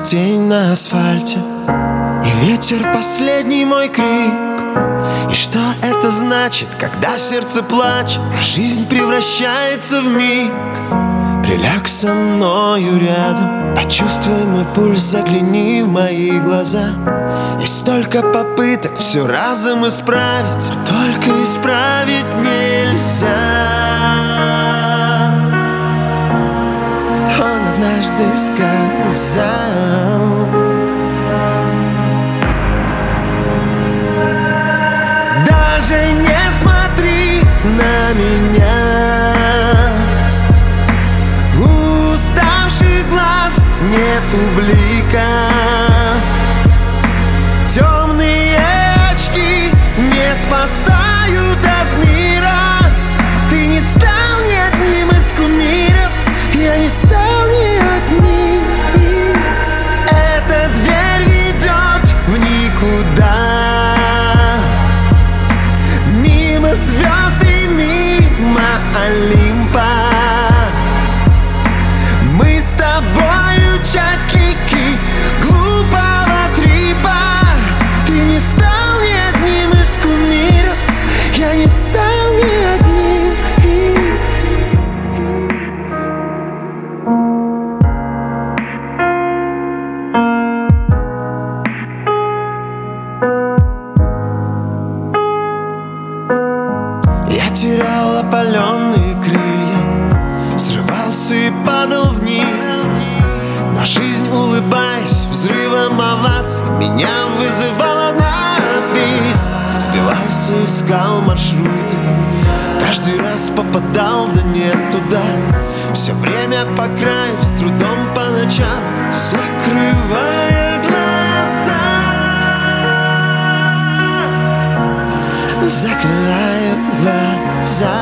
тень на асфальте, и ветер последний мой крик. И что это значит, когда сердце плачет, а жизнь превращается в миг? Приляг со мною рядом, почувствуй мой пульс, загляни в мои глаза. Есть столько попыток все разом исправить, но только исправить нельзя. Он однажды сказал: даже не смотри на меня, у уставших глаз нету бликов, темные очки не спасают от мира. Ты не стал ни одним из кумиров, я не стал ни одним из. Эта дверь ведет в никуда, мимо звезд и мимо Олимпа. Мы с тобой участники глупого трипа. Ты не стал ни одним из кумиров, я не стал ни одним из. Я терял опаленные крылья, срывался и падал вниз, но жизнь, улыбаясь взрывом оваций, меня вызывала на бис. Сбивался, искал маршруты, каждый раз попадал, да не туда. Все время по краю, с трудом по ночам, закрывая глаза. Закрываю глаза.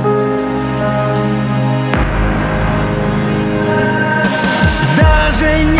Даже не